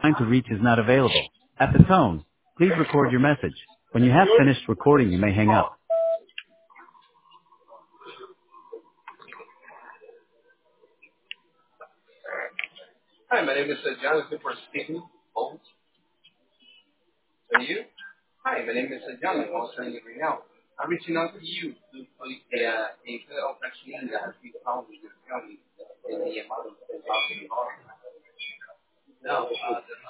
Trying to reach is not available. At the tone, please record your message. When you have finished recording, you may hang up. Hi, my name is Jonathan for speaking. Oh, are you? Hi, my name is Jonathan. I'm sending you right now. I'm reaching out to you to police a federal vaccine that has been found in your county in the amount of 10,000. Now, the